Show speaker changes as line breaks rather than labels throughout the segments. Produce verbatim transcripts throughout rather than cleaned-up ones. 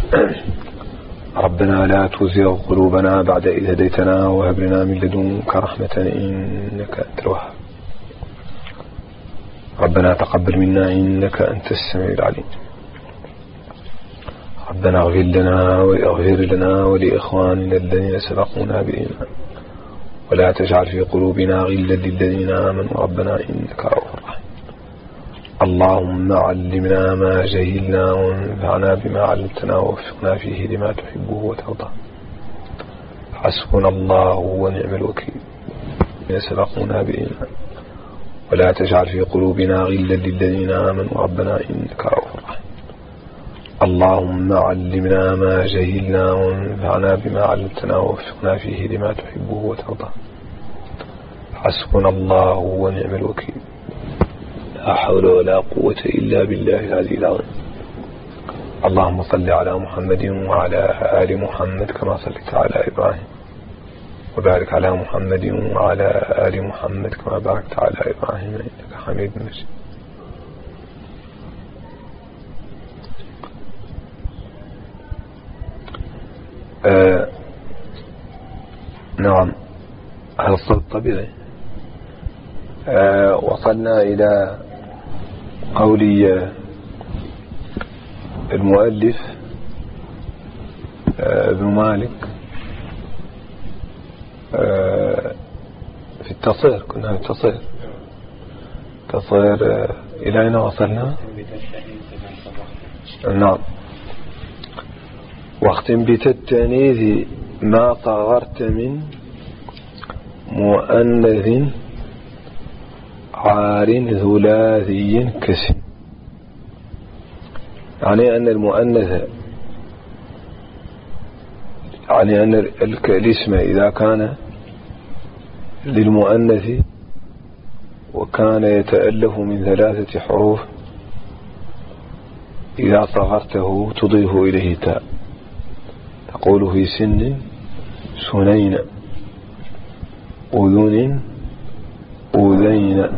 ربنا لا تزغ قلوبنا بعد إذ هديتنا وهب لنا من لدنك رحمة إنك أنت الوهاب. ربنا تقبل منا إنك أنت السميع العليم. ربنا اغفر لنا واغفر لنا ولإخواننا الذين سبقونا بالإيمان ولا تجعل في قلوبنا غلا للذين آمنوا ربنا إنك رؤوف رحيم. اللهم علمنا ما جهلنا وانفعنا بما علمتنا ووفقنا فيه لما تحبه وترضى. حسبنا الله ونعم الوكيل. سبقونا بالإيمان ولا تجعل في قلوبنا غلا للذين آمنوا ربنا إنك رؤوف رحيم. اللهم علمنا ما جهلنا وانفعنا بما علمتنا ووفقنا فيه لما تحبه وترضى. حسبنا الله ونعم الوكيل. لا حول ولا قوة إلا بالله العلي العظيم. اللهم صل على محمد وعلى آل محمد كما صليت على إبراهيم وبارك على محمد وعلى آل محمد كما باركت على إبراهيم إنك حميد مجيد. آه نعم، هذا الصوت طبيعي. آه وصلنا إلى قولي المؤلف آه ابن مالك آه في التصير. كنا في التصير تصير آه إلى أين وصلنا؟ نعم. واختم بتالتانيث ما صغرت من مؤنث عار ثلاثي كسم. يعني أن المؤنث يعني أن الاسم إذا كان للمؤنث وكان يتألف من ثلاثة حروف إذا صغرته تضيف إليه تاء. تقول في سن سنين، أذن أذين.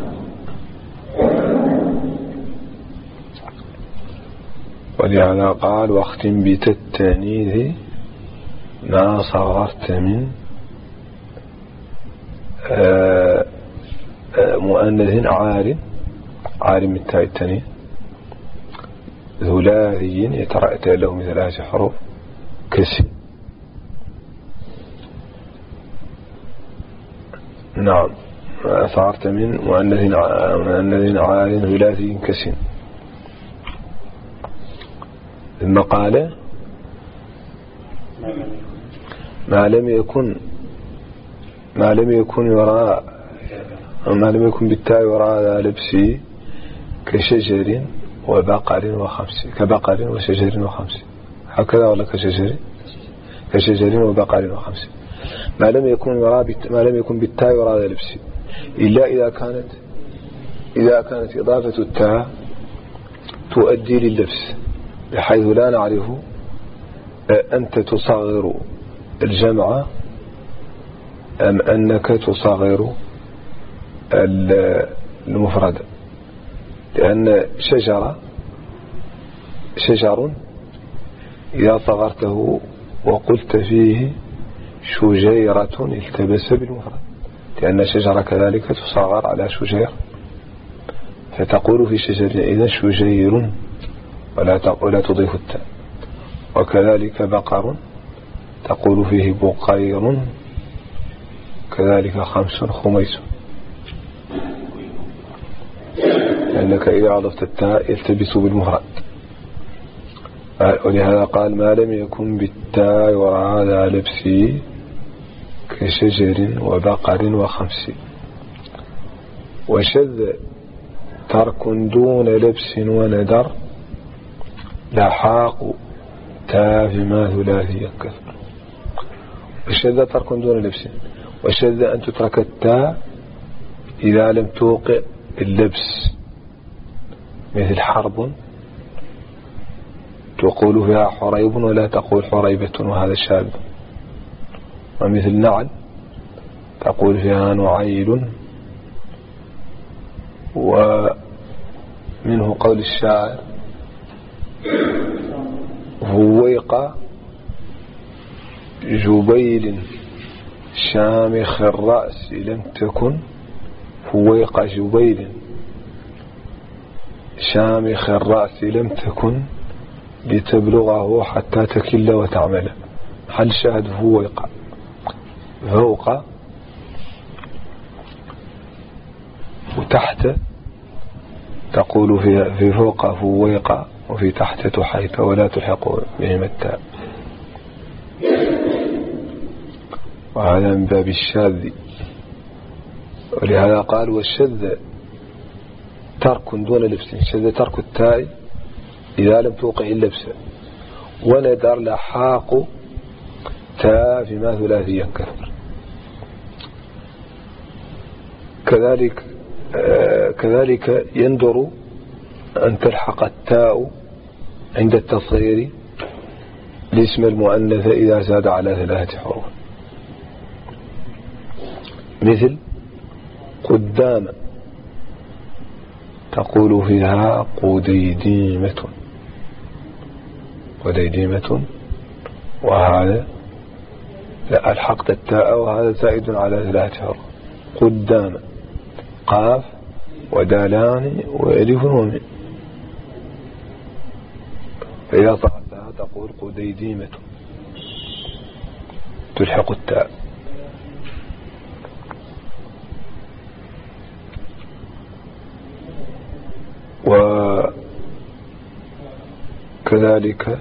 ولهذا قال واختم بتالتانيث ما صغرت من مؤنث عار عار من تاء التانيث ثلاثي يترأت له من ثلاث حروف كسر. نعم، صغرت من مؤنث مؤنث عار ثلاثي كسر. ثم قال ما لم يكن ما لم يكن وراء ما لم يكن بالتاء وراء لبسي كشجر وبقر وخمس. كبقر وشجر وخمس، هكذا ولا كشجر كشجر وبقر وخمس. ما لم يكن وراء ما لم يكن بالتاء وراء لبسي إلا إذا كانت إذا كانت إضافة التاء تؤدي لللبس بحيث لا نعرف أنت تصغر الجمع أم أنك تصغر المفرد. لأن شجرة شجر إذا صغرته وقلت فيه شجيرة التبس بالمفرد، لأن شجرة كذلك تصغر على شجير، فتقول في شجر إذا شجير ولا تقول تضيف التاء. وكذلك بقر تقول فيه بقير، كذلك خمس خميس، لأنك إذا أضفت التاء يلتبس بالمفرد. ولهذا قال ما لم يكن بالتاء وراء ذا لبسي كشجر وبقر وخمس. وشذ ترك دون لبس وندر لحاق تاء فيما ثلاثي يكثر. وشذ ترك دون لبس، وشذ أن تترك التاء إذا لم توقع اللبس، مثل حرب تقول فيها حريب ولا تقول حريبة وهذا شاذ. ومثل نعل تقول فيها نعيل. ومنه قول الشاعر هويق فويق جبيل شامخ الرأس لم تكن فويق جبيل شامخ الرأس لم تكن لتبلغه حتى تكل وتعمل. هل شاهد فويق فوق وتحت تقول في, في فوق فويق وفي تحت تحيت ولا تلحق بهم التاء، وهذا من باب الشاذ. ولهذا قال والشذ ترك دون لبس، الشذ ترك التاء إذا لم توقع اللبس، وندر لحاق تاء فيما ثلاثي ينكسر. كذلك آه كذلك يندر أن تلحق التاء عند التصغير الاسم المؤنث إذا زاد على ثلاثة حروف، مثل قدام تقول فيها قديديمة قديديمة، وهذا لا ألحقت التاء وهذا زائد على ثلاثة حروف. قدام قاف ودالان وألف وميم، فإذا صحتها تقول قديديمة تلحق التاء. وكذلك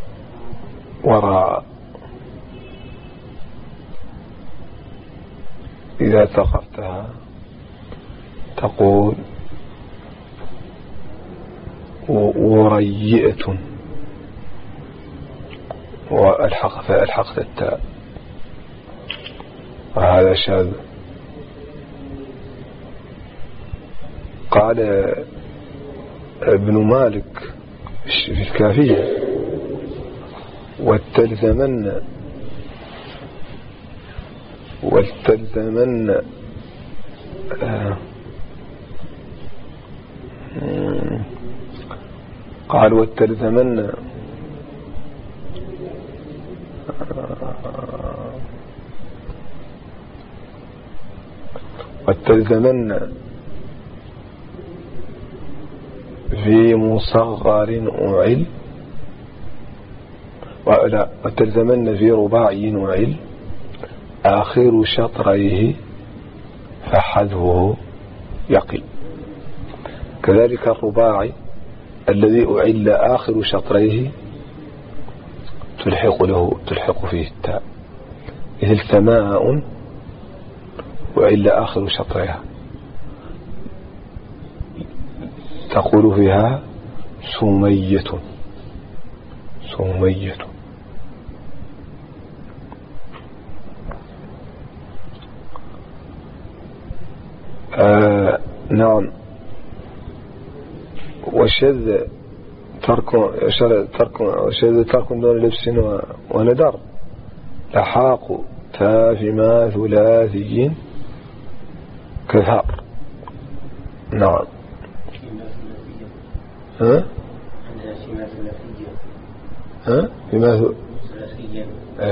وراء إذا ثقفتها تقول وريئة والحق فألحقت التاء، وهذا شاذ. قال ابن مالك في الكافية والتلزمن والتلزمن آه قال والتلزمن والتلزمن في مصغر أعل ولا والتلزمن في رباعي أعل آخر شطريه فحذفه يقل. كذلك الرباعي الذي أعل آخر شطريه تلحق له تلحق فيه التاء، مثل سماء أعل آخر شطرها تقول فيها سمية سمية. آه نعم. وشذ ترك ترك وشذ ترك دون لبس وندر لحاق تاء فيما ثلاثي كثار. نعم. ها ها فيما ثلاثيا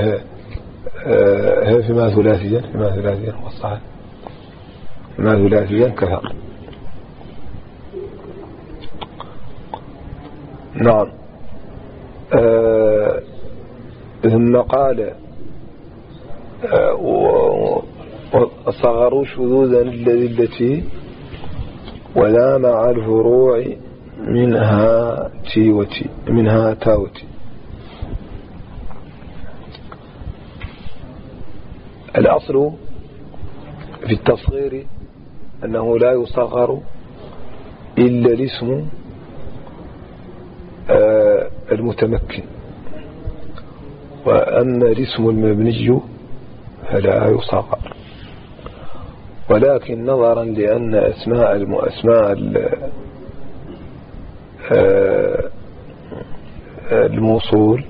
ها فيما ثلاثيا فيما ثلاثيا والصحيح فيما ثلاثيا كثر. نعم. آه ثم قال آه وصغروا شذوذا الذي التي ولا مع الفروع منها تي وتي منها تا وتي. الأصل في التصغير أنه لا يصغر إلا الاسم آه المتمكن، وأما الاسم المبني فلا يصغر. ولكن نظرا لأن أسماء المؤسماء آه الموصول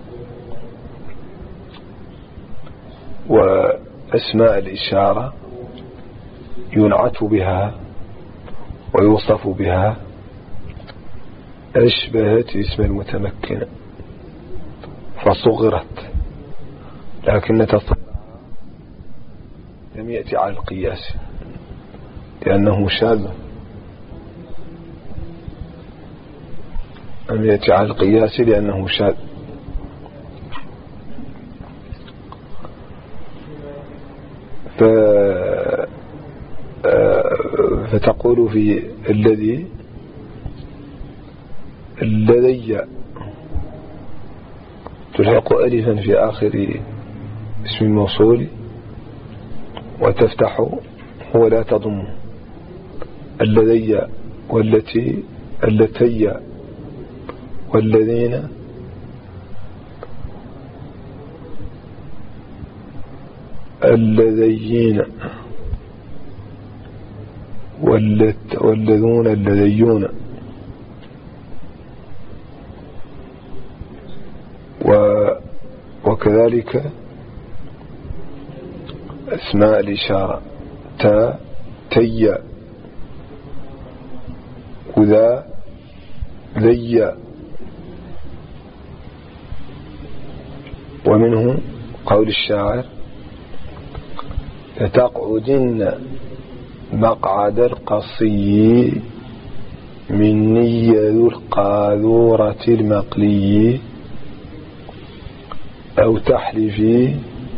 وأسماء الإشارة ينعت بها ويوصف بها أشبهت اسم المتمكن، فصغرت، لكن تصغيرها لم يأتي على القياس لأنه شاذ، لم يأتي على القياس لأنه شاذ. ف... فتقول في الذي الذي تلحق ألفا في آخر اسم الموصول وتفتح ولا تضم، الذي والتي اللتي والذين الذين والذون الذيون وكذلك اسماء الإشارة تا تي وذا ذي. ومنه قول الشاعر لتقعدن مقعد القصي مني ذو القاذورة المقلي أو تحلفي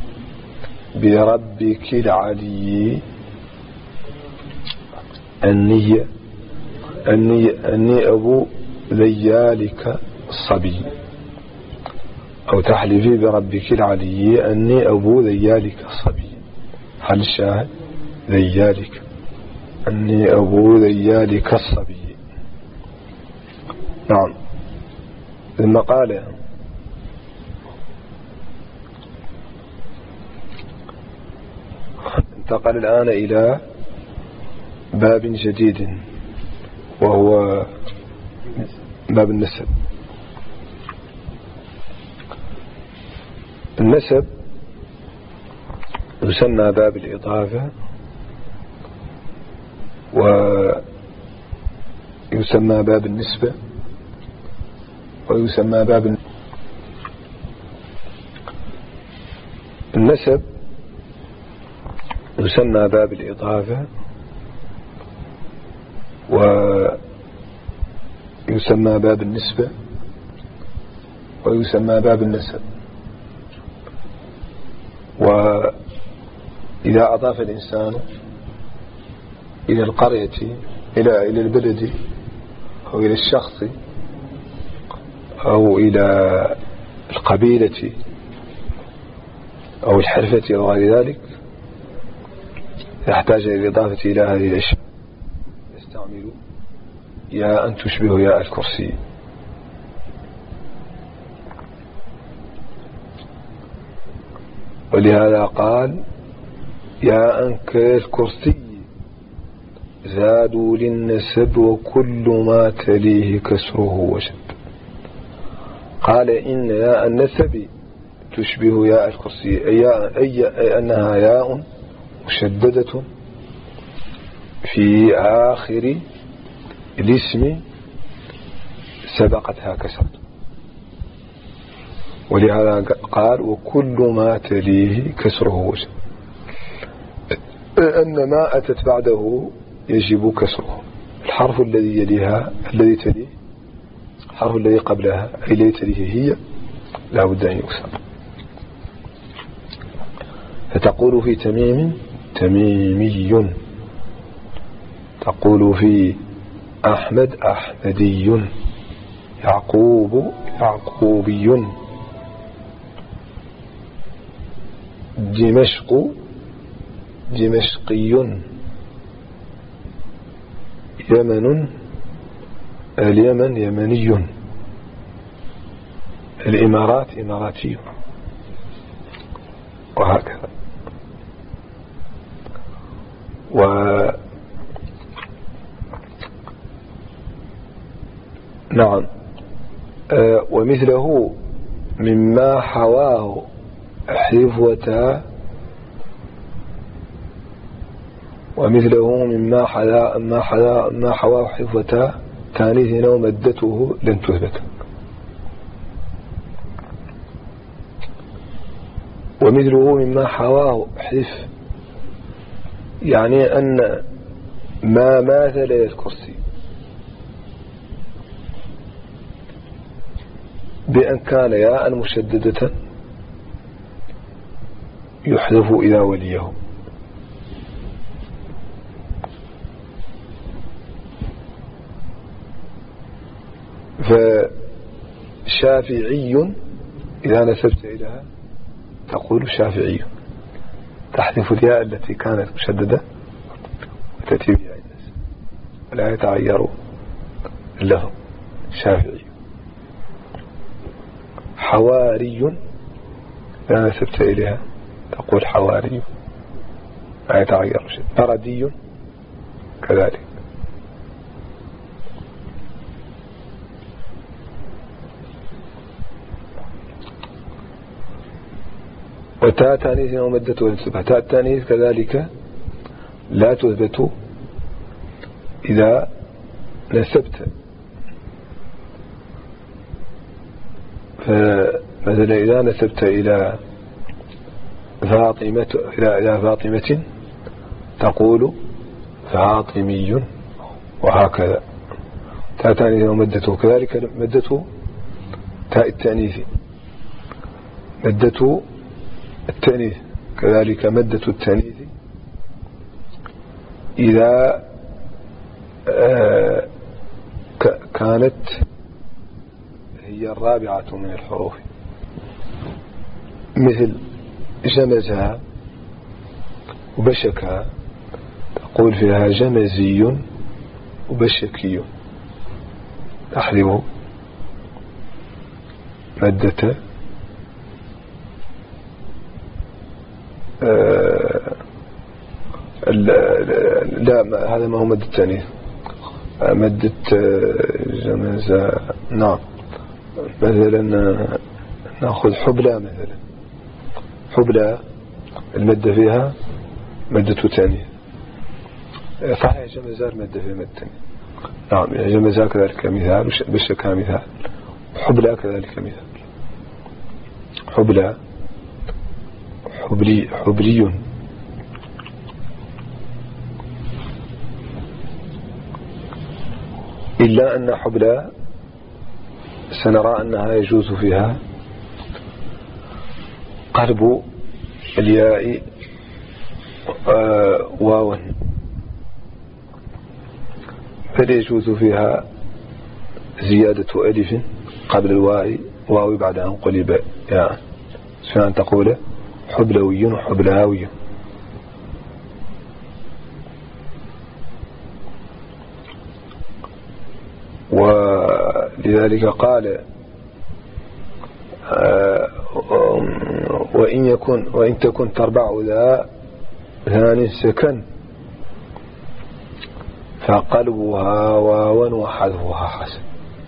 بربك العلي أني أني أني أبو ذيالك الصبي، أو تحلفي بربك العلي أني أبو ذيالك الصبي. هل الشاهد ذيالك أني أبو ذيالك الصبي. نعم. ثم قال انتقل الآن إلى باب جديد وهو باب النسب. النسب يسمى باب الإضافة ويسمى باب النسبة ويسمى باب النسب يسمى باب الإضافة ويسمى باب النسبة ويسمى باب النسب. وإذا أضاف الإنسان إلى القرية إلى إلى البلد أو إلى الشخص أو إلى القبيلة أو الحرفة أو غير ذلك يحتاج إلى الإضافة إلى هذه الأشياء، يستعمل يا أن تشبه ياء الكرسي. ولهذا قال يا أن كالكرسي زادوا للنسب وكل ما تليه كسره وشد. قال إن ياء النسب تشبه ياء الكرسي، أي, أي, أي أنها ياء مشددة في آخر الاسم سبقتها كسرة. ولهذا قال وكل ما تليه كسره وشد، أن ما أتت بعده يجب كسره. الحرف الذي يليها الذي تليه الحرف الذي قبلها أي الذي تليه هي لا بد أن يكسر. فتقول في تميم تميمي، تقول في أحمد أحمدي، يعقوب يعقوبي، دمشق دمشقي، يمن اليمن يمني، الإمارات إماراتي، وهكذا. و نعم. آه ومثله مما حواه حفوة، ومثله مما حلا ما حلا ما حواه حفوة تانيث ومدته لن تثبت. ومثله مما حواه احذف، يعني أن ما ماثل الكرسي بأن كان ياء مشددة يحذف إذا وليه. فشافعي إذا نسبت إليها تقول شافعي، تحذف الياء التي كانت مشددة وتأتي بها الناس ولا يتغير له. شافعي. حواري إذا نسبت إليها تقول حواري لا يتغير شيء. بردي كذلك. وتاء تانيث ومدة والانتباه. تاء التانيث كذلك لا تثبت إذا نسبت، فمثلا إذا نسبت إلى فاطمة إلى إلى فاطمة تقول فاطمي، وهكذا. تاء التانيث ومدته كذلك مدته. تاء التانيث مدة التأنيث كذلك مدة التأنيث إذا آه كانت هي الرابعة من الحروف، مثل جمزها وبشكها تقول فيها جمزي وبشكي، تحذف مدة آه لا ما هذا ما هو مد التانيث. مدة جمزة. نعم. مثلا نأخذ حبلى مثلا. حبلى المدة فيها مدة تانيث. صحيح جمزار مدة فيها مدة تانيث. نعم. جمزة كذلك مثال، بشكها مثال، حبلى كذلك مثال. حبلى حبلي حبلي. إلا أن حبلى سنرى أنها يجوز فيها قلب الياء واوا، فليجوز فيها زيادة ألف قبل الواو واو بعدها انقلب ياء، فأن تقول حبلوي وحبلاوي. ولذلك قال وإن يكن وإن تكن تربع ذا ثاني سكن فقلبها واوا وحذفها حسن.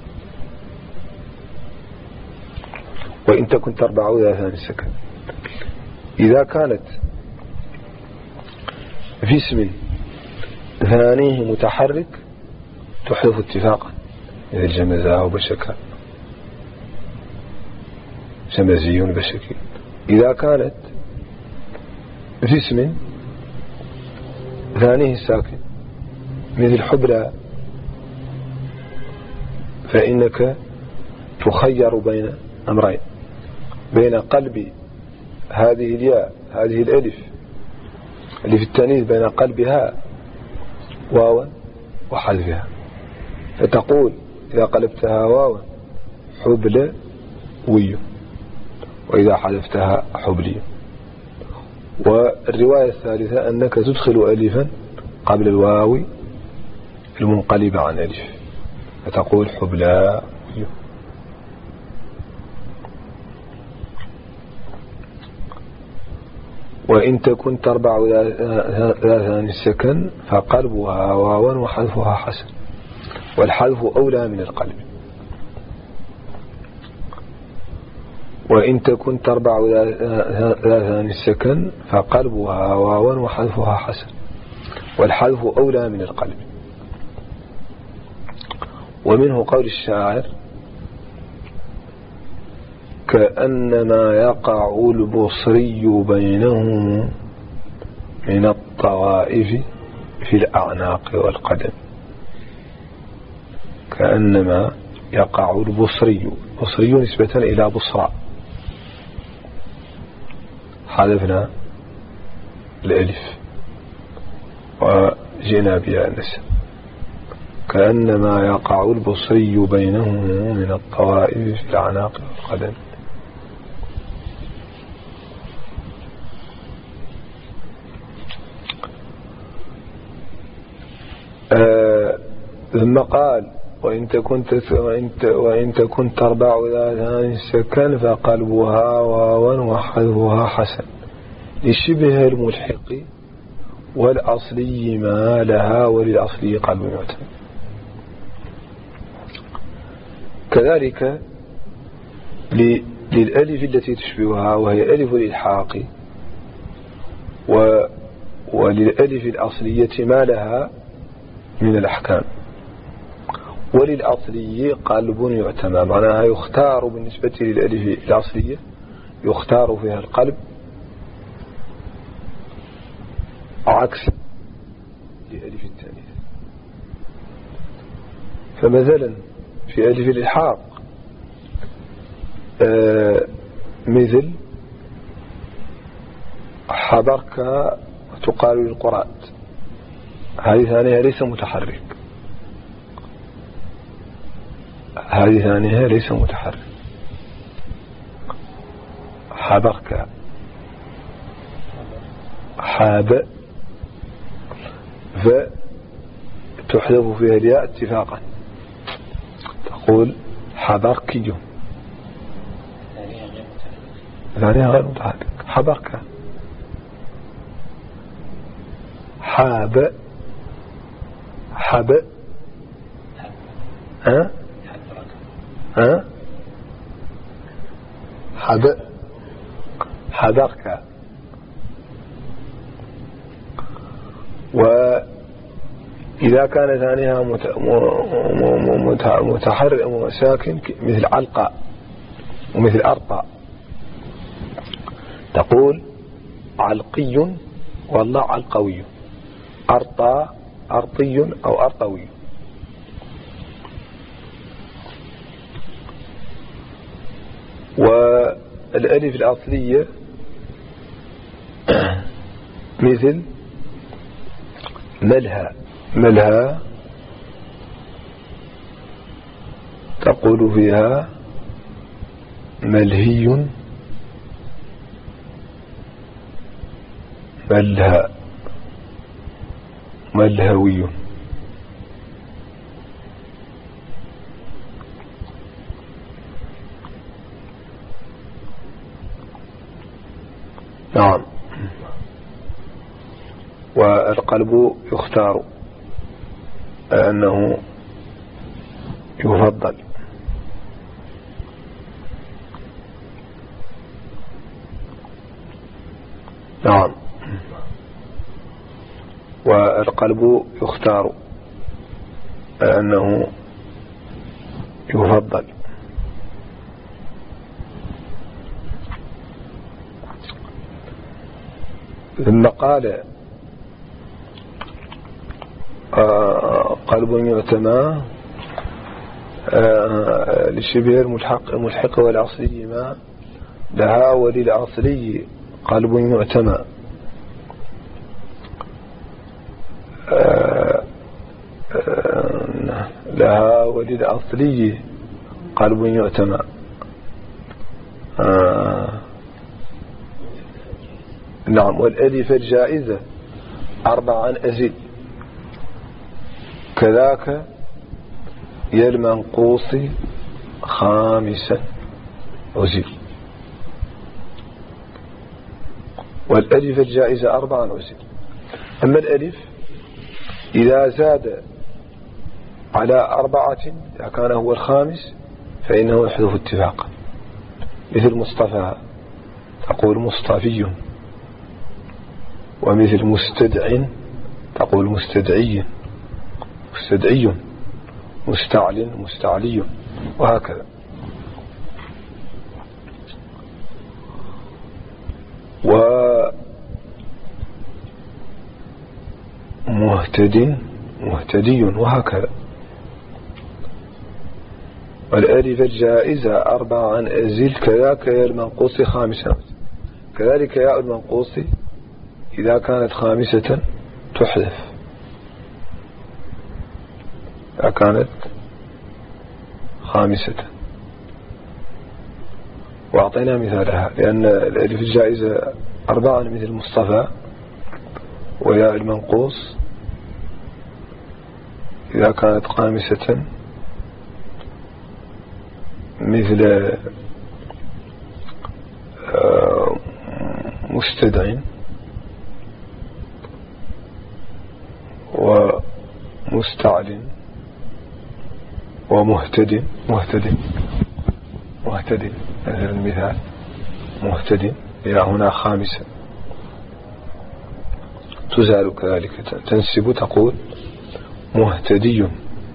وإن تكن تربع ذا ثاني سكن إذا كانت في اسم ثانيه متحرك تحذف اتفاقا، إذا الجمزة وبشكا جمزي وبشكي. إذا كانت في اسم ثانيه ساكن مثل حبلى فإنك تخير بين أمرين، بين قلب هذه الياء هذه الألف اللي في التانيث بين قلبها واوا وحذفها، فتقول إذا قلبتها واوا حبل وي، وإذا حذفتها حبلي. والرواية الثالثة أنك تدخل ألفا قبل الواو المنقلبة عن ألف فتقول حبلا وي. وإن تكن تربع ثاني السكن فقلبها واوا وحذفها حسن، والحذف أولى من القلب. وإن تكن تربع ثاني السكن فقلبها واوا وحذفها حسن، والحذف أولى من القلب. ومنه قول الشاعر كأنما يقع البصري بينهم من الطوائف في الأعناق والقدم. كأنما يقع البصري، البصري نسبة إلى بصرى، حذفنا الألف وجئنا بها النسب. كأنما يقع البصري بينهم من الطوائف في الأعناق والقدم. آه ثم قال وإن تكن وإن تكن تربع ذات سكن فقلبها واوا وحذفها حسن لشبه الملحق والأصلي ما لها وللأصلي قلب معتم. كذلك للألف التي تشبهها وهي ألف الإلحاق، وللألف الأصلية ما لها من الأحكام، وللأصلي قلب يعتمى، معناها يختار بالنسبة للألف الأصلية يختار فيها القلب عكس لألف التانيث. فمثلا في ألف الإلحاق آه مثل حضرك تقال للقرآن، هذه ثانية ليس متحرك، هذه ثانية ليس متحرك. حضرك حاب فتحذف فيها الياء اتفاقا، تقول حضركي، ثانية غير متحرك. حضرك حاب حب ها ها حب حضرك. وإذا كان ثانيها متحرك ساكن مثل علقة ومثل أرطى، تقول علقي والله علقوي، أرطى أرطي أو أرطوي. والألف الأصلية مثل ملهى، ملهى تقول فيها ملهي ملهى ملهوي. نعم. والقلب يختار أنه يفضل. نعم. والقلب يختار أنه يفضل. ثم قال آه قلب يعتمى آه للشبه الملحق الملحق والأصلي ما لها وللأصلي قلب يعتمى. آه آه لها وللأصلي قلب يعتمى. آه نعم. والألف الجائزة أربعا أزيد، كذاك يا المنقوص خامسا أزيد. والألف الجائزة أربعا أزيد. أما الألف إذا زاد على أربعة إذا كان هو الخامس فإنه يحذف اتفاقا، مثل مصطفى تقول مصطفي، ومثل مستدع تقول مستدعي مستدعي، مستعل مستعلي، وهكذا. ومهتد مهتدي وهكذا. والألف الجائزة أربعا أزل كذاك يا المنقوص خامسا. كذلك ياء المنقوص إذا كانت خامسة تحذف، إذا كانت خامسة، وأعطينا مثالها لأن الألف الجائزة أربعا مثل مصطفى، وياء المنقوص إذا كانت خامسة مثل مستدع ومستعل ومهتد. مهتد مهتد مثل المثال مهتد إلى هنا خامسة تزال كذلك، تنسب تقول مهتدي.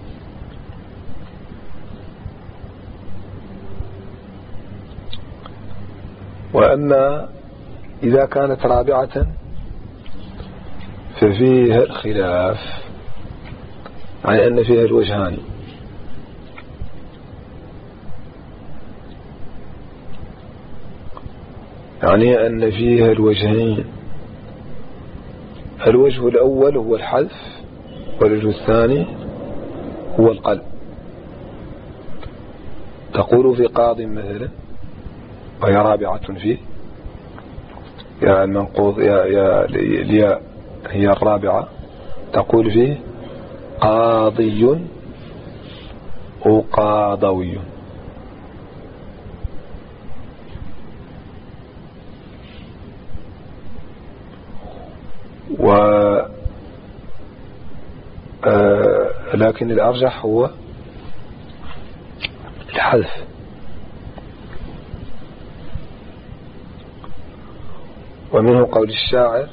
وأما إذا كانت رابعة ففيها الخلاف، يعني أن فيها الوجهان، يعني أن فيها الوجهين. الوجه الأول هو الحذف، والوجه الثاني هو القلب. تقول في قاض مثلا وهي رابعة فيه، يا المنقوض يا يا الياء هي الرابعة، تقول فيه قاضي وقاضوي. و آه لكن الأرجح هو الحذف. ومنه قول الشاعر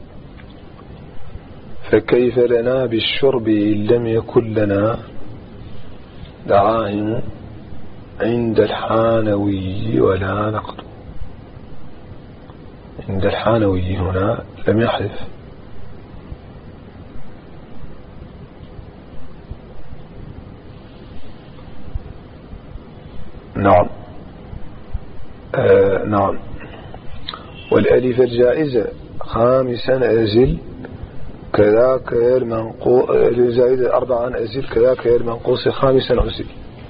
فكيف لنا بالشرب إن لم يكن لنا دراهم عند الحانوي ولا نقد. عند الحانوي هنا لم يحذف، نعم آه نعم. والألف الجائزة خامسا أزل كذاك المنقوص، الجائزة أربعا أزل كذاك المنقوص خامسا أزل.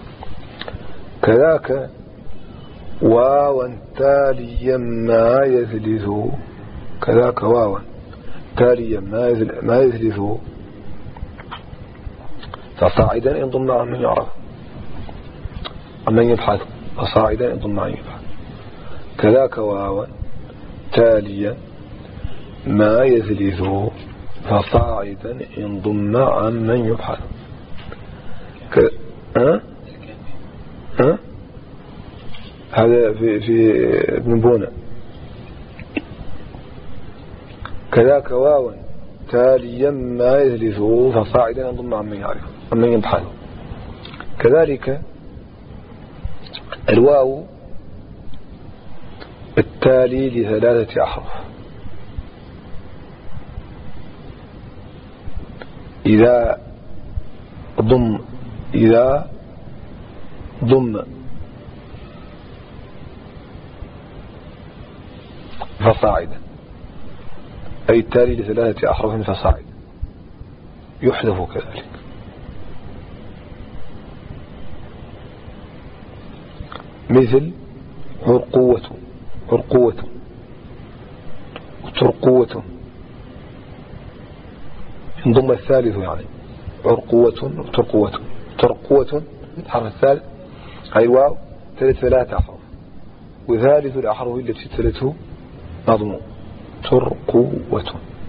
كذاك واوا تاليا ما يثلث، كذاك واوا تاليا ما يثلث فصاعدا إن ضم عن من يعرف عمن يبحث، فصاعدا إن ضم عن يبحث. كذاك واوا تاليا ما يثلث فصاعدا إن ضم عن من يبحث. ك... أه؟ أه؟ هذا في في ابن بونة. كذاك واوا تاليا ما يثلث فصاعدا إن ضم عن من يعرف عن من يبحث. كذلك الواو التالي لثلاثة أحرف، إذا ضم إذا ضم فصاعدا، أي التالي لثلاثة أحرف فصاعدا، يحذف كذلك. مثل عرقوة عرقوة وترقوة، انضم الثالث يعني عرقوة وترقوة. ترقوة الحرف الثالث هاي الواو ثلاث ثلاثة أحرف، وثالث الأحرف التي ثلاثه مضموم. ترقوة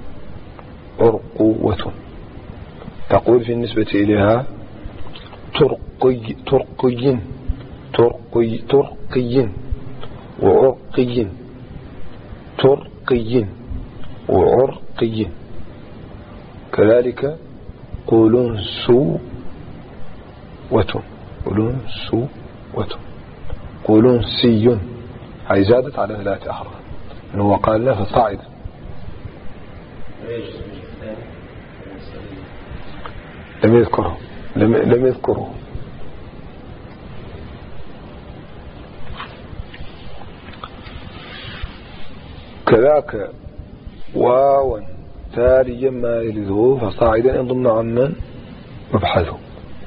عرقوة، تقول في النسبة إليها ترقي ترقي ترقي ترقي وعرقي ترقي وعرقي. كذلك قلنسوة قلنسوة قلنسي، هاي زادت على ثلاثة أحرف هو قال لا فصاعدا لم يذكره لم, لم يذكره كذاك واوا تاليا ما يلده فصاعدا ان ضمن عمن مبحثه.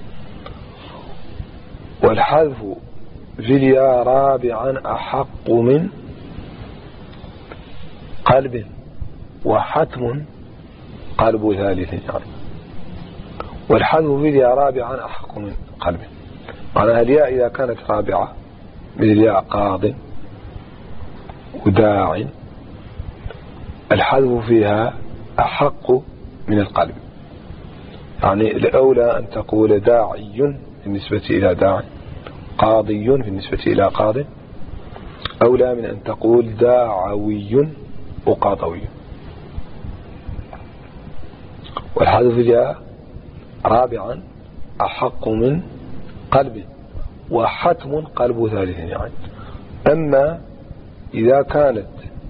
والحذف في الياء رابعا أحق من قلب وحتم قلب ثالث يعني. والحذف في الياء رابعا أحق من قلب، معناها الياء إذا كانت رابعة مثل الياء قاض وداع الحذف فيها أحق من القلب، يعني الأولى أن تقول داعي بالنسبة إلى داع، قاضي بالنسبة إلى قاض، أولى من أن تقول داعوي وقاضوي. والحذف جاء رابعا أحق من قلب وحتم قلب ثالث يعني. أما إذا كانت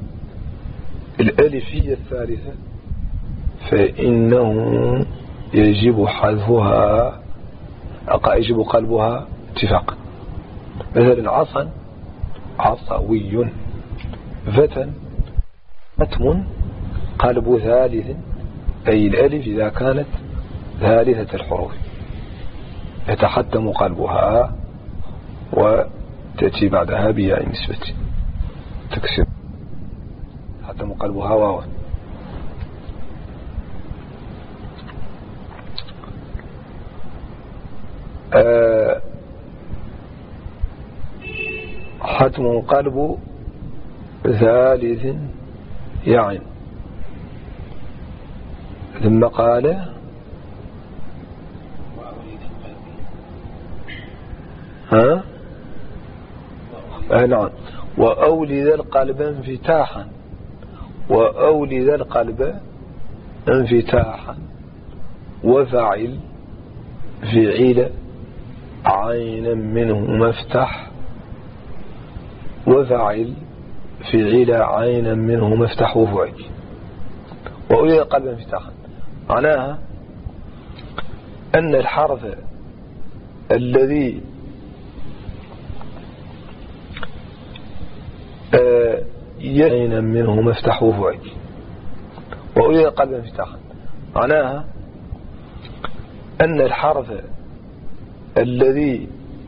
الألف هي الثالثة فإنه يجب حذفها، يجب قلبها اتفاقا. مثلا عصا عصوي، فتى فتم قلب ثالث، أي الألف إذا كانت ثالثة الحروف يتحتم قلبها وتأتي بعدها بياء النسبة تكسر، يتحتم قلبها واوا. أه حتم قلب ثالث يعني. ثم قال ها نعم وأولد القلب انفتاحا، وأولد القلب انفتاحا وفعل فعل عينا منه مفتح، وفعل فعل عينا منه مفتح وفعل. وأولد القلب انفتاحا معناها أن الحرف الذي عينا منه مفتح وفعل. وأولد القلب انفتاحا معناها أن الحرف الذي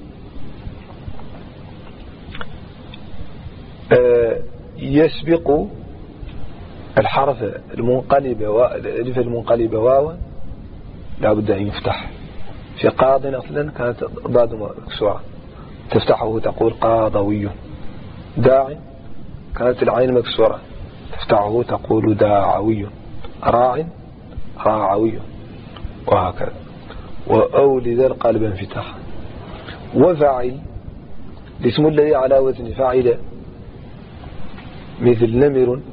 يسبق الحرف المنقلب والالف المنقلبة واوا لا بد أن يفتح. في قاض أصلا كانت ضاد مكسورة تفتحه تقول قاضوي، داع كانت العين مكسورة تفتحه تقول داعوي، راع راعوي، وهكذا. وأولد القلب انفتاحا. وفعل الاسم الذي على وزن فاعل مثل نمر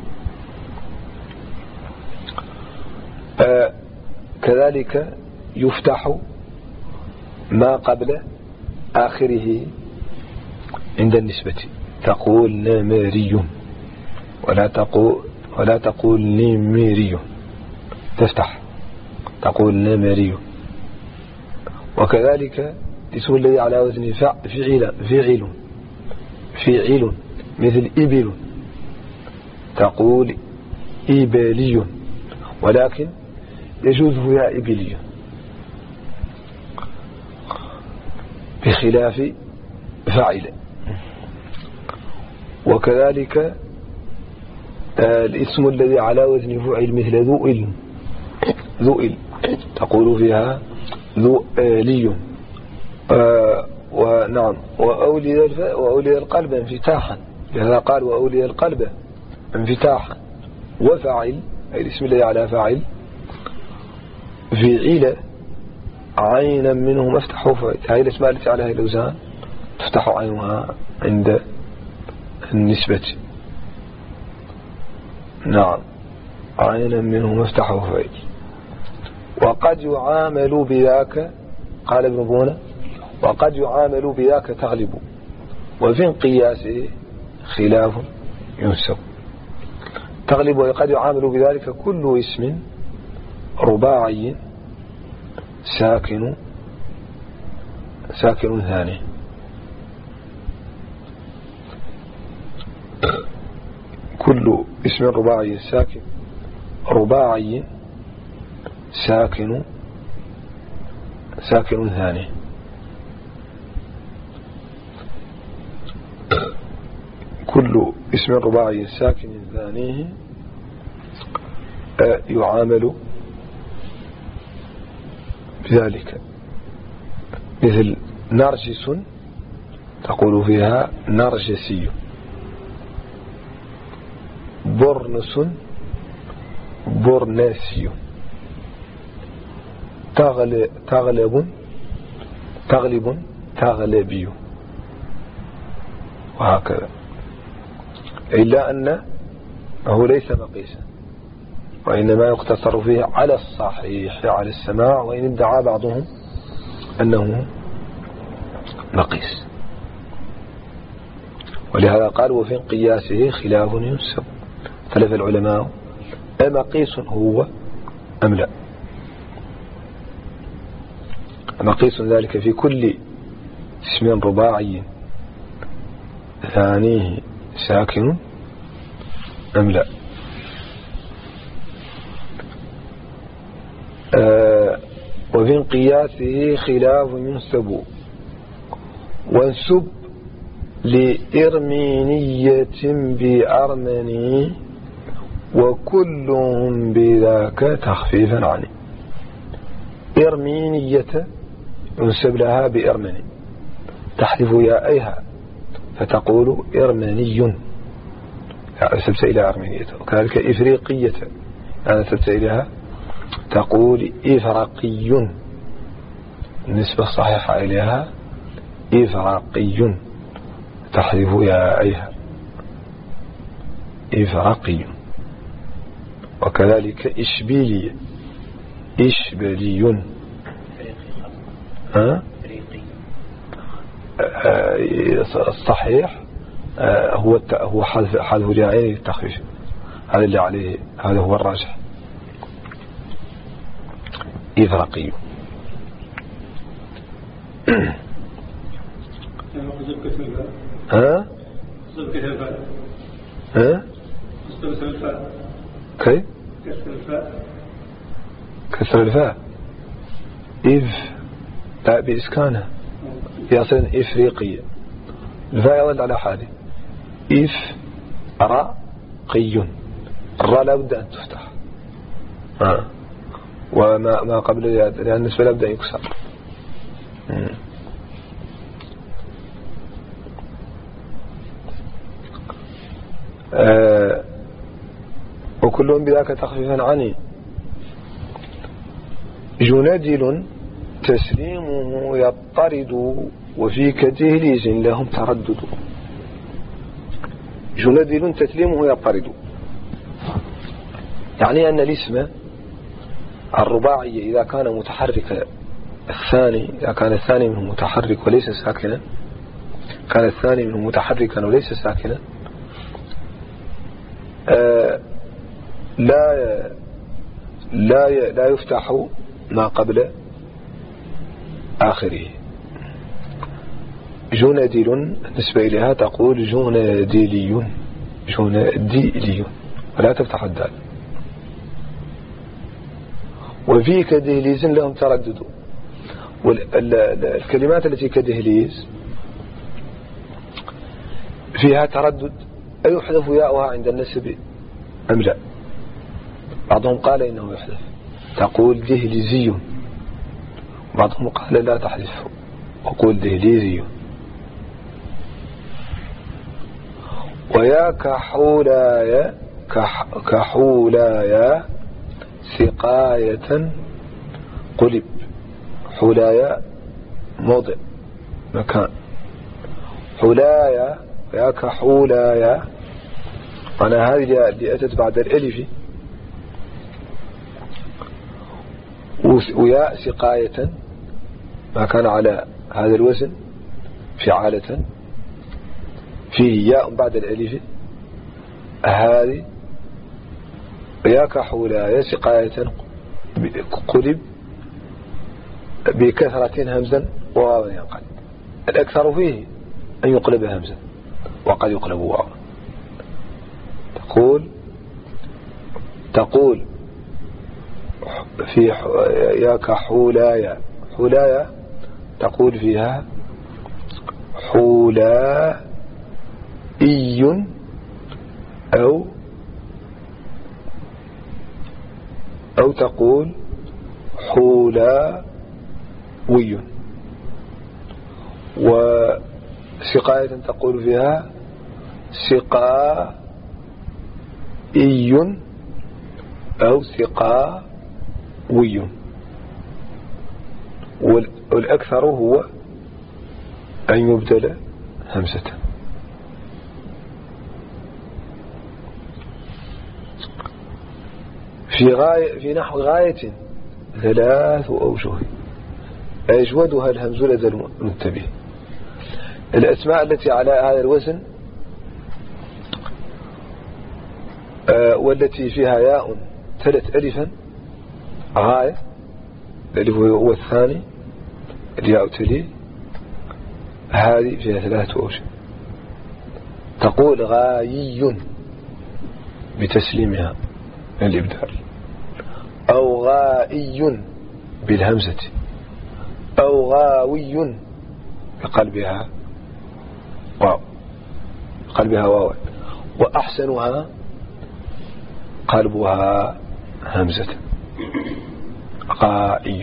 آه كذلك يفتح ما قبل آخره عند النسبة تقول نمري ولا تقول ولا تقول نميري، تفتح تقول نمري. وكذلك الاسم الذي على وزن فعل فعل فعل مثل إبل تقول إبلي، ولكن يجوز فيها إبلي بخلاف فاعل. وكذلك الاسم الذي على وزن فعل مثل ذؤل ذؤل تقول فيها ذؤلي. آه ونعم وأولد وأولد القلب انفتاحا، لهذا قال وأولد القلب انفتاحا. وفاعل أي الاسم الذي على فاعل فعل عينا منه مفتح وفعل، هذه الاسماء التي عليها الأوزان تفتح عينها عند النسبة. نعم عينا منه مفتح وفعل. وقد يعامل بذاك قال ابن بونة وقد يعامل بذاك تغلب، وفي القياس خلاف ينسب. تغلب وقد يعامل بذلك كل اسم رباعي ساكن ساكن ثاني. كل اسم رباعي ساكن رباعي ساكن ساكن ثاني. كل اسم رباعي ساكن ثانيه يعامل بذلك، مثل نرجس تقول فيها نرجسي، برنس برناسي، تغلب تغلب تغلب تغلبي، وهكذا. إلا أنه ليس مقيسا، وإنما يقتصر فيه على الصحيح على السماع، وإن ادعى بعضهم أنه مقيس. ولهذا قال وفي قياسه خلاف ينسب، اختلف العلماء أمقيس هو أم لا. مقيس ذلك في كل اسم رباعي ثانيه ساكن أم لا. آه وفي قياسه خلاف ينسب، وانسب لإرمينية بأرمني وكلهم بذاك تخفيفا عنه. إرمينية ينسب لها بإرمني، تحذف يائها فتقول إرمني، نسبت إلى أرمينية. وكذلك إفريقية أنا نسبت إليها تقول إفراقي، النسبة الصحيحة إليها إفراقي، تحذف يائها إفراقي. وكذلك إشبيلي إشبلي، ها؟ الصحيح هو هو حذف حذف الياءين للتخفيف، هذا اللي عليه، هذا هو الراجح. إفراقي. ها؟ ها؟ كيف؟ كسر الفاء إف لا بإسكانها يصل إفريقية، الفاء يظل على حاله إف را قي، الراء لا بد أن تفتح، ها، وما ما قبل لأن النسبة لا بد أن يكسر. آه وكلهم بذاك تخفيفا عني. جندل تسليمه يضطرد وفي كتهليز لهم تردد. جندل تسليمه يضطرد، يعني أن الاسم الرباعي إذا كان متحرك الثاني، إذا كان الثاني منه متحرك وليس ساكنا، كان الثاني منه متحركا وليس ساكنا، آه لا لا لا يفتح ما قبل آخره. جندل بالنسبة إليها تقول جندلي جندلي ولا تفتح الدال. وفي كدهليز لهم تردد، والكلمات التي كدهليز فيها تردد أيحذف ياؤها عند النسب أم لا؟ بعضهم قال إنه يحذف، تقول دهليزي، بعضهم قال لا تحذفه وقول دهليزي. ويا كحولايا كحولايا سقاية قلب، حولايا موضع مكان، حولايا يا كحولايا، أنا هذه اللي أتت بعد الألف، ويا سقاية ما كان على هذا الوزن فعالة فيه ياء بعد الألف، هذه يا كحولايا سقاية قلب بكثرة همزا وواوا ينقلب. الأكثر فيه أن يقلب همزا وقد يقلب واوا. تقول تقول في يا كحولايا حولايا تقول فيها حولائي أو أو تقول حولاوي. وسقاية تقول فيها سقائي أو سقاوي. والأكثر هو أن يبدل همزة. في غاية في نحو غاية ثلاث أوجه أجودها الهمز لدى المنتبه. الأسماء التي على هذا الوزن آه والتي فيها ياء ثلاث ألفا غاية، الألف هو الثاني، الياء تلي، هذه فيها ثلاثة أوجه. تقول غايي بتسليمها من الإبدال، أو غائي بالهمزة، أو غاوي بقلبها واو قلبها واو. وأحسنها قلبها همزة غائي.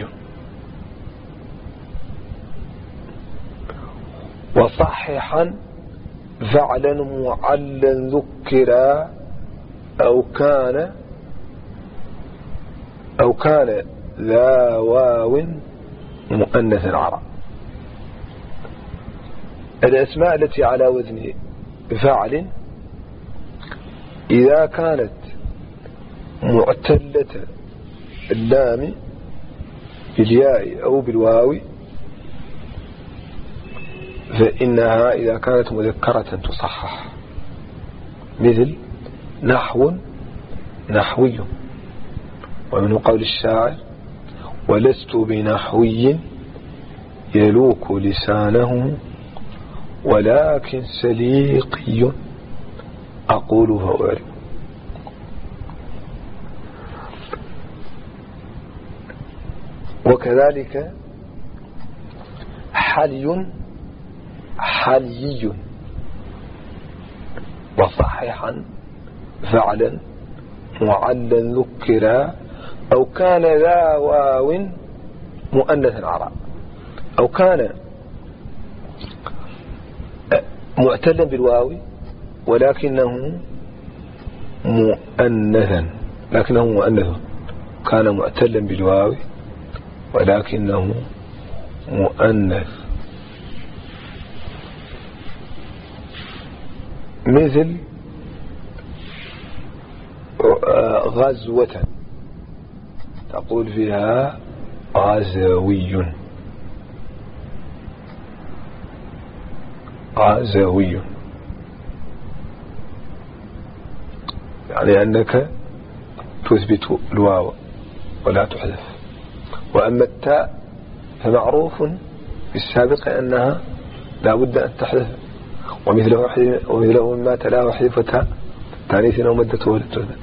وصححا فعلا معلا ذكرا أو كان أو كان ذا واو مؤنث عرب. الأسماء التي على وزن فاعل إذا كانت معتلة اللام بالياء أو بالواو فإنها إذا كانت مذكرة تصحح، مثل نحو نحوي. ومنه قول الشاعر ولست بنحوي يلوك لسانه ولكن سليقي أقول فأعرف. وكذلك حلي حلي. وصححا فعلا معلا ذكرا أو كان ذا واو مؤنث عرب، أو كان معتلا بالواو ولكنه مؤنثا لكنه مؤنث كان معتلا بالواو ولكنه مؤنث، مثل غزوة تقول فيها غزوي غزوي، يعني أنك تثبت الواو ولا تحذف. وأما التاء فمعروف في السابق أنها لا بد أن تحذف، ومثله ومثله ما تلا وحذف تاء تانيث أو مدته ولا تثبت.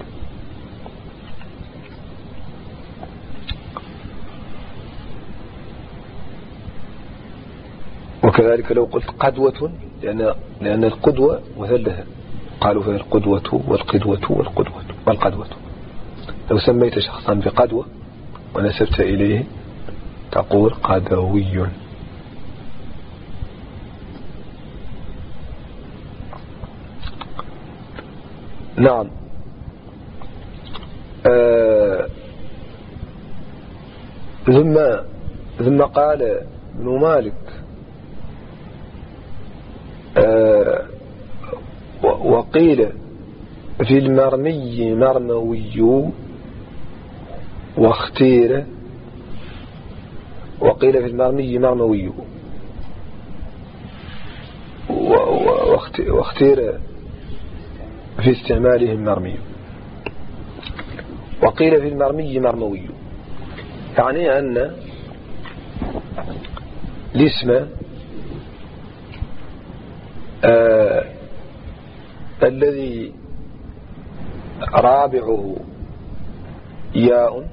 وكذلك لو قلت قدوة، لأن لأن القدوة مثلثة، قالوا فيها القدوة والقدوة والقدوة والقدوة. لو سميت شخصا بقدوة ونسبت إليه تقول قدوي. نعم. آه ثم ثم قال ابن مالك آه وقيل في المرمي مرموي واختير وقيل في المرمي مرموي واختير في استعمالهم مرمي. وقيل في المرمي مرموي، يعني أن الاسم آه الذي رابعه ياء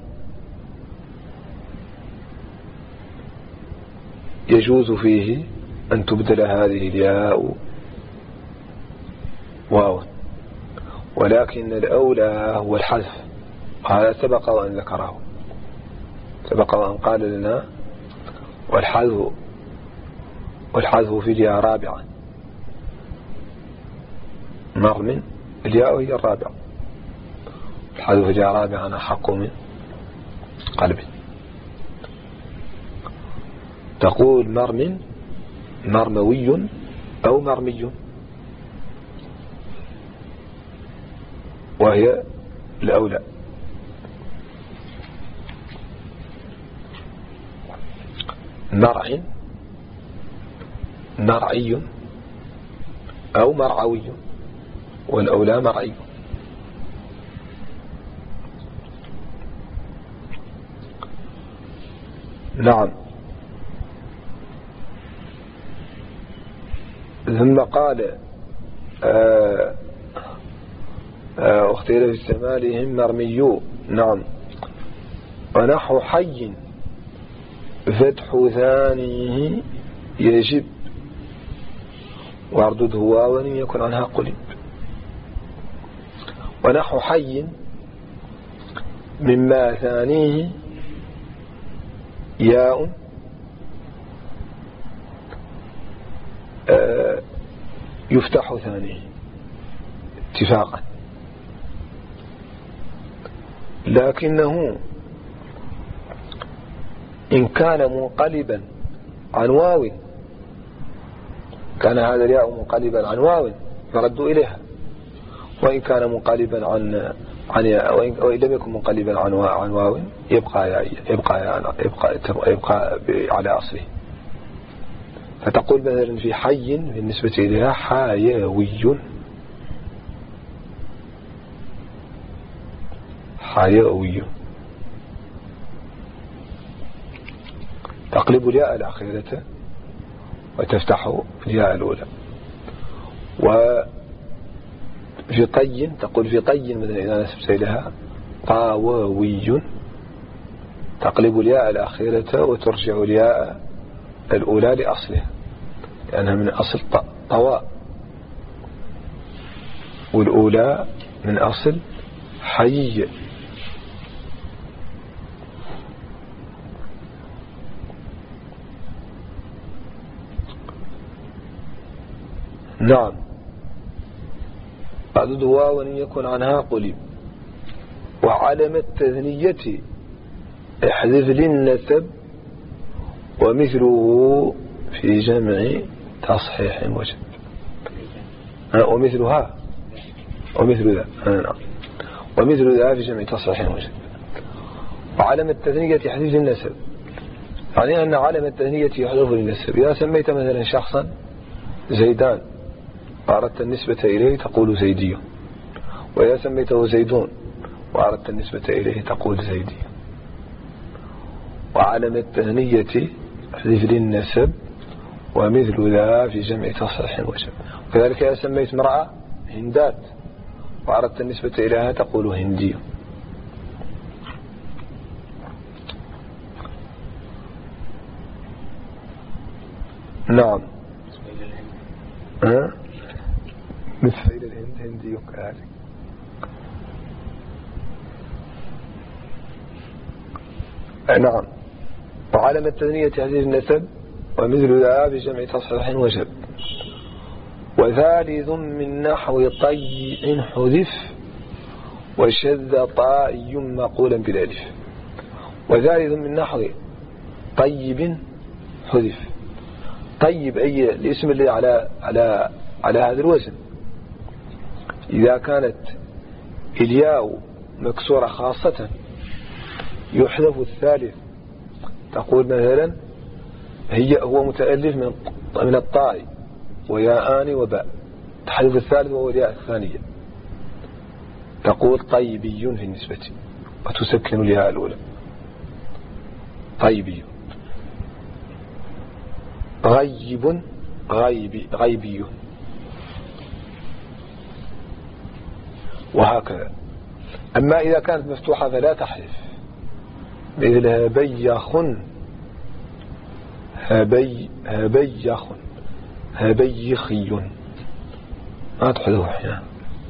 يجوز فيه أن تبدل هذه الياء واو، ولكن الأولى هو الحذف. هذا سبق وأن ذكره، سبق وأن قال لنا والحذف والحذف في الياء رابعا، مرم الياء هي الرابعة، الحذف في الياء رابعا أحق من قلب. تقول مرم مرموي أو مرمي، وهي الأولى. مرع مرعي أو مرعوي، والأولى مرعي. نعم. ثم قال آه آه اختير في استعمالهم مرميو. نعم. ونحو حي فتح ثانيه يجب واردده واو يكن عنها قلب. ونحو حي مما ثانيه ياء آه يفتح ثانيه اتفاقا، لكنه إن كان منقلبا عن واو، كان هذا الياء منقلبا عن واو فرد إليها، وإن كان منقلبا عن عن وإن لم يكن منقلبا عن عن واو يبقى يبقى يبقى يبقى على أصله. فتقول مثلا في حي بالنسبة إليها حيوي، حيوي، تقلب الياء الأخيرة وتفتح الياء الأولى. وفي طي تقول في طي مثلا إذا نسبت إليها طاووي، تقلب الياء الأخيرة وترجع الياء الأولى لأصلها، لأنها من أصل طواء، والأولى من أصل حي. نعم. عدد واو يكون عنها قلب. وعلم التثنية احذف للنسب ومثله في جمع تصحيح وجب. ومثلها ومثل ذا نعم ومثل ذا في جمع تصحيح وجب. وعلم التثنية يحذف للنسب، يعني أن علم التثنية يحذف للنسب. إذا سميت مثلا شخصا زيدان وأردت النسبة إليه تقول زيدي، وإذا سميته زيدون وأردت النسبة إليه تقول زيدي. وعلم التثنية احذف للنسب ومثل ذا في جمع تصحيح وجب. وكذلك إذا سميت امرأة هندات وأردت النسبة إليها تقول هندي. نعم. ها مثل الهند هندي كذلك. نعم. وعلم التثنية هذه النسب ومثل ذا بجمع تصحيح وجب. وثالث من نحو طيء حذف وشذ طائي مقولا بالالف. وثالث من نحو طيب حذف. طيب أي الاسم اللي على على على هذا الوزن، إذا كانت الياء مكسورة خاصة يحذف الثالث. تقول مثلا هي هو متألف من من الطاء وياءان وباء، تحذف الثالث وهو الياء الثانية، تقول طيبي في النسبة. وتسكن الياء الأولى. طيبي. غيب غيبي غيبي، وهكذا. أما إذا كانت مفتوحة فلا تحذف، مثل هبيخ هبي هبيخ هبيخي، ما تحذف أحيانا.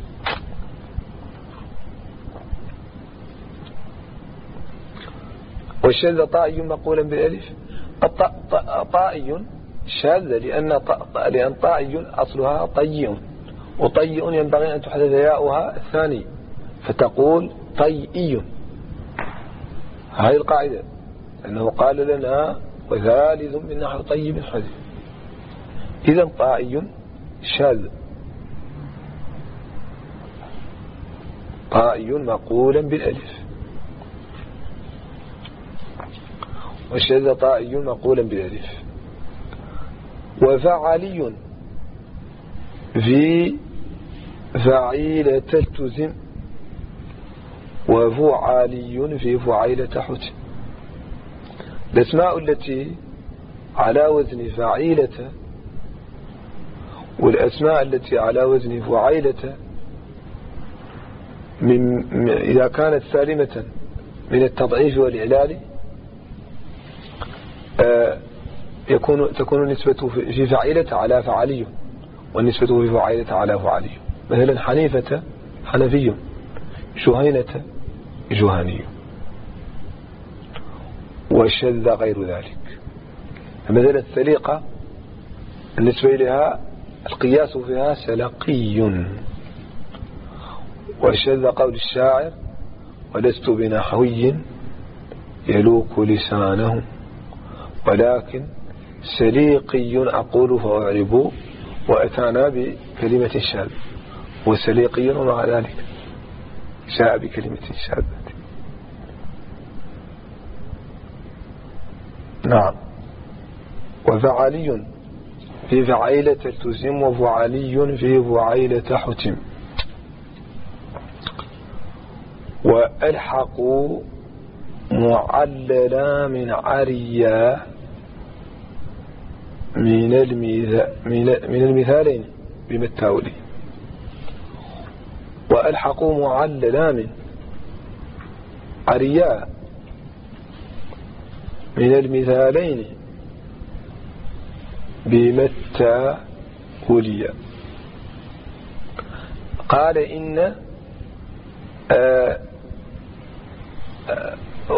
والشاذ طائي مقولا بالألف. طائي شاذ لأن لأن طائي أصلها طيء، وطيء ينبغي أن تحدث ياؤها الثاني فتقول طيئي. هذه القاعدة، أنه قال لنا وثالث من نحو طيب حذف. إذا طائي شاذ، طائي مقولا بالألف، والشاذ طائي مقولا بالألف. وفعلي في فعيلة تلتزم، وفعالي في فعيلة حتم. الأسماء التي على وزن فعيلة والأسماء التي على وزن فعيلة من إذا كانت سالمة من التضعيف والإعلال يكون تكون النسبة في فعيلة على فعلي، والنسبة في فعيلة على فعلي. مثلا حنيفة حنفي، شهينة جهني، والشذ غير ذلك. مثلا السليقة النسبة إليها القياس فيها سلقي. والشذ قول الشاعر ولست بنحوي يلوك لسانه، ولكن سليقي أقول فأعرب، وأتانا بكلمة شاذ، وسليقي ومع ذلك جاء بكلمة شاذة. نعم. وفعلي في فعيلة تلتزم، وفعلي في فعيلة حتم. وألحقوا معللا من عريا من من المثالين بمتاولي. وألحقوا معللا من عريا من المثالين بمتاولي. قال إن آه آه و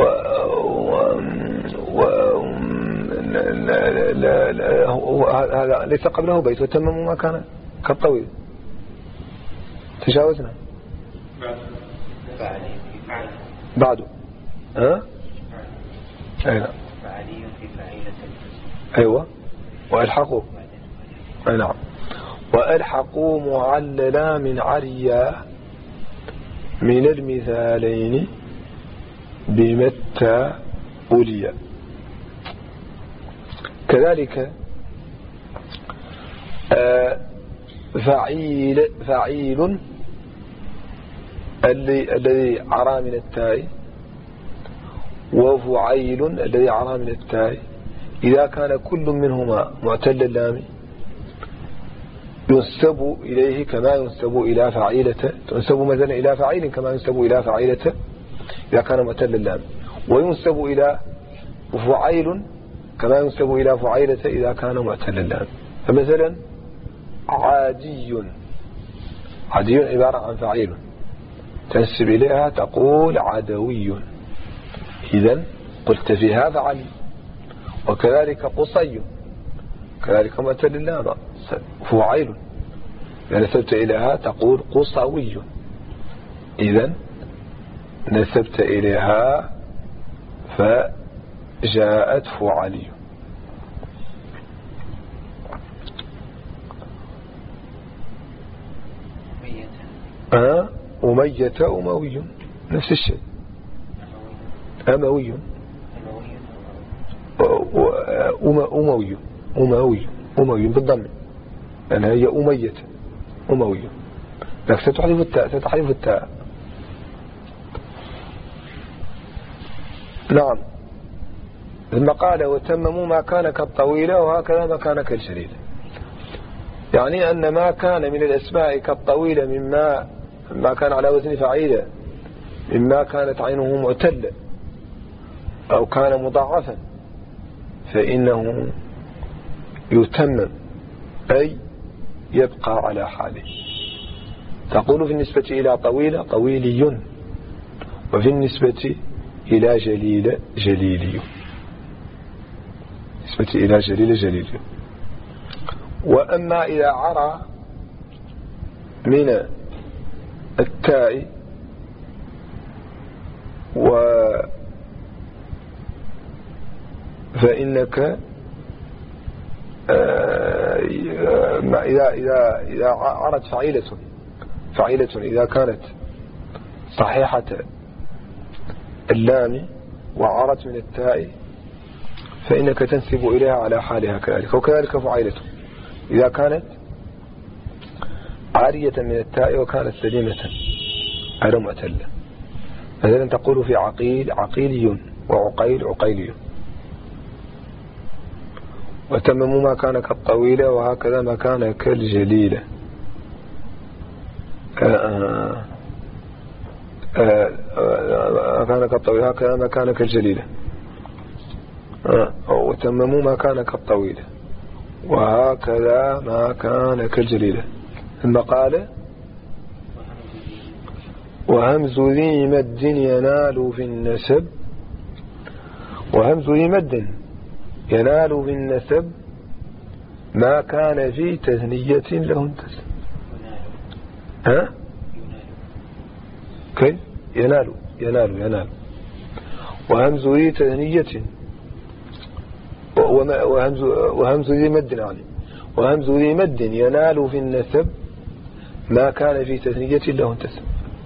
و لا لا لا هو هذا ليس قبله بيت وتمم ما كان كالطويل. تجاوزنا بعده. ها أين أيوة. وألحقوا أي نعم. وألحقوا معللا من عريا من المثالين بمتى أوليا. كذلك فعيل فعيل الذي عرى من التاء، وفعيل الذي عرى من التاء، إذا كان كل منهما معتل اللام ينسب إليه كما ينسب إلى فعيلة، تنسب مثلا إلى فعيل كما ينسب إلى فعيلة إذا كان معتل اللام، وينسب إلى فعيل كما ينسب إلى فعيلة إذا كان معتل اللام. فمثلا عادي، عادي عبارة عن فعيل تنسب إليها تقول عدوي، إذن قلت فيها فعلي. وكذلك قصي كذلك معتل اللام فعيل، إذا نسبت إليها تقول قصوي، إذن نسبت إليها فجاءت فعلي. أه؟ أمية أموي نفس الشيء. أموي أموي أموي أموي بالضم، لأنها هي أمية أموي، لكن ستحذف التاء ستحذف التاء. نعم. ثم قال وتمموا ما كان كالطويلة وهكذا ما كان كالجليلة، يعني أن ما كان من الأسماء كالطويلة مما ما كان على وزن فعيلة مما كانت عينه معتلة أو كان مضاعفا فإنه يتمم أي يبقى على حاله. تقول في النسبة إلى طويلة طويلي، وفي النسبة إلى جليل جليلي، نسبة إلى جليل جليلي. وأما إذا عرى من التاء و فإنك إذا إذا إذا عرت فعيلة فعيلة إذا كانت صحيحة اللام وعرت من التاء فإنك تنسب إليها على حالها كذلك. وكذلك فعيلة إذا كانت عارية من التاء وكانت سليمة غير معتلة، مثلا تقول في عقيل عقيلي وعقيل عقيلي. وتمموا ما كان كالطويلة وهكذا ما كان كالجليلة. ما كان كالطويلة هكذا ما كان كالجليلة. وتمموا ما كان كالطويلة وهكذا ما كان كالجليلة. ثم قال وهمز ذي مد ينال في النسب، وهمز ذي مد ينال في النسب ما كان في تثنية له انتسب. ها كيف ينال ينال ينال وهمز ذي تثنية وهمز وهمز ذي مد يعني وهمز ذي مد ينال في النسب ما كان في تثنية له انتسب.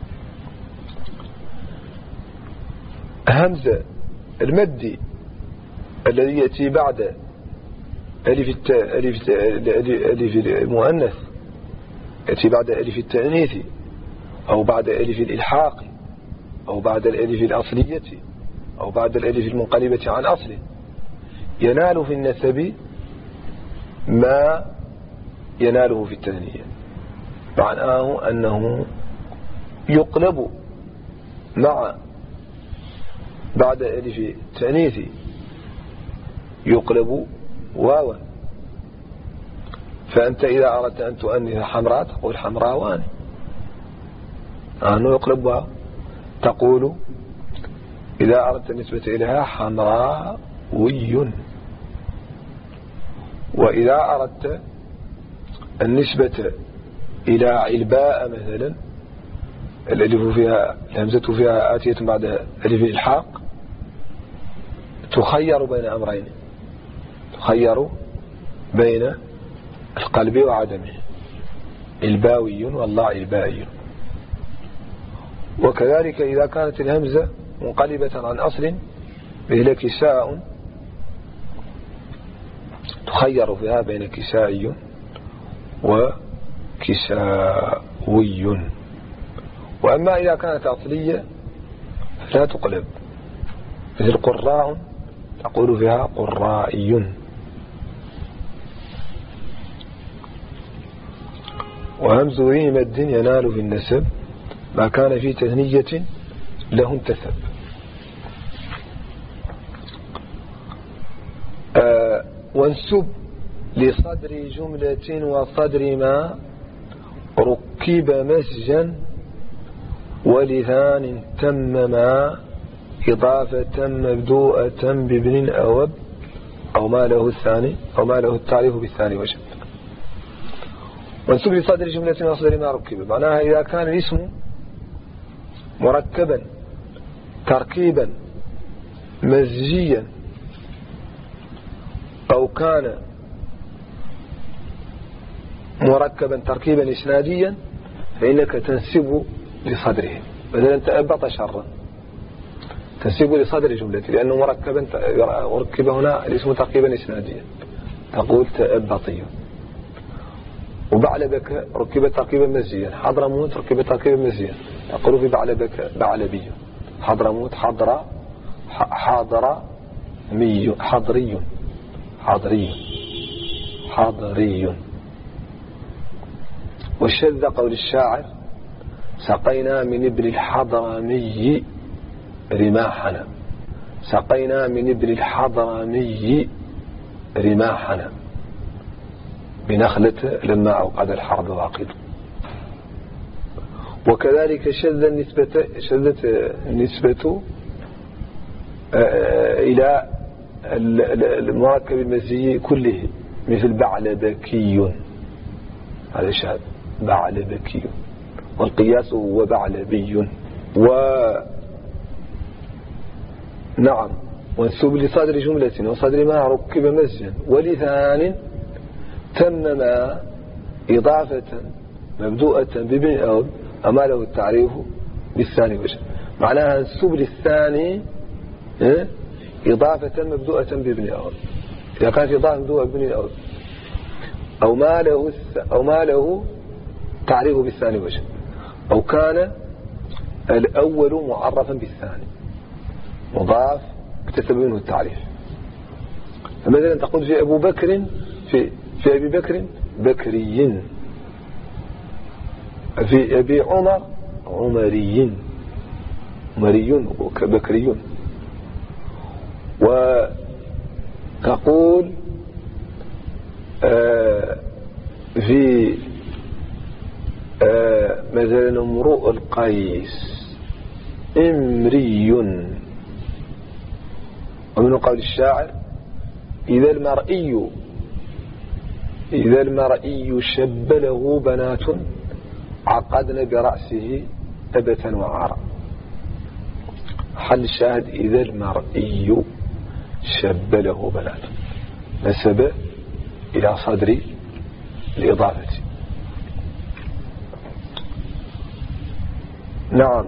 همزة المد الذي يأتي بعد ألف الت... ألف ألف المؤنث يأتي بعد ألف التأنيث أو بعد ألف الإلحاق أو بعد الألف الأصلية أو بعد الألف المنقلبة عن أصله، ينال في النسب ما يناله في التثنية، معناه أنه يقلب مع بعد ألف التأنيث يقلب واوا. فأنت إذا أردت أن تؤنث حمراء تقول حمراوان، أنه يقلب واو. تقول إذا أردت النسبة إليها حمراوي. وإذا أردت النسبة إلى علباء مثلا الألف فيها الهمزة فيها آتية بعد ألف الإلحاق تخير بين أمرين، تخير بين القلب وعدمه، الباوي والله علبائي. وكذلك إذا كانت الهمزة منقلبة عن أصل مثل كساء تخير فيها بين كسائي وكساوي. وأما إذا كانت أصلية فلا تقلب، مثل قراء تقول فيها قرائي. وهمز ذي مد ينال في النسب ما كان في تثنية له انتسب. آه وانسب لصدر جملة وصدر ما ركب مسجا ولثان تمما إضافة مبدوءة بابن أوب أو ما له الثاني أو ما له التعريف بالثاني وجب. وانسب لصدر جملة وصدر ما ركب معناها إذا كان الاسم مركبا تركيبا مزجيا أو كان مركبا تركيبا إسناديا فإنك تنسب لصدره، مثلا تأبط شرا تنسب لصدر جملة لأنه مركبا وركب هنا الاسم تركيبا إسناديا تقول تأبطي. وبعلبك ركب تركيبا مزجيا، حضرموت ركب تركيبا مزجيا تقول في بعلبك بعلبي، حضرموت حضر حاضر مي حضري حاضري حاضري. والشذ قول الشاعر سقينا من ابن الحضرمي رماحنا سقينا من ابن الحضرمي رماحنا بنخلة لما أوقد الحرب واقد. وكذلك شذ النسبة شذت النسبة إلى المركب المزي كله مثل بعلبكي هذا شاذ بعلبكي. والقياس هو بعلبي. و نعم وانسوب لصدر جملة وصدر ما ركب مزجا ولثان تمم إضافة مبدوءة ببن أو أما له التعريف بالثاني وجه. معناها انسوب للثاني إضافة مبدوءة بابن أول إذا كانت إضافة مبدوءة بابن الأول أو ما له أو ما له تعريف بالثاني وجه أو كان الأول معرفا بالثاني مضاف اكتسب منه التعريف. فمثلا تقول في أبو بكر في في أبي بكر بكري في أبي عمر عمري عمري وبكري. وتقول آه في آه مثلا امرؤ القيس امري. ومن قول الشاعر إذا المرئي إذا المرئي شب له بنات عقدن برأسه أبتا وعارا. حل الشاهد إذا المرئي شب له بنات نسب إلى صدر الإضافة. نعم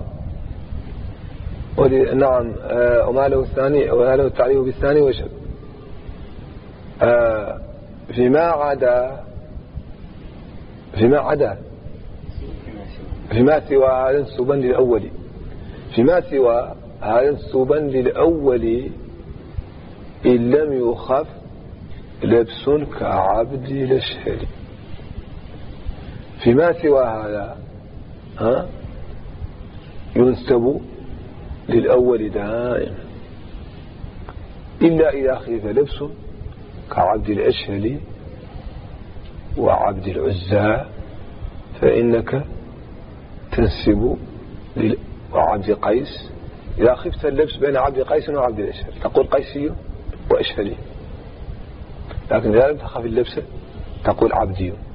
نعم آه وما له الثاني وما له التعريف بالثاني وشب آه فيما عدا فيما عدا فيما سوى هذا انسوبا للأول فيما سوى هذا انسوبا للأول إن لم يخف لبس كعبد الأشهر. فيما سوى هذا ها ينسب للأول دائما إلا إذا خيف لبس كعبد الأشهل وعبد العزى فإنك تنسب وعبد قيس. إذا خفت اللبس بين عبد قيس وعبد الأشهل تقول قيسي وأشهلي. لكن إذا لم تخف اللبس تقول عبدي.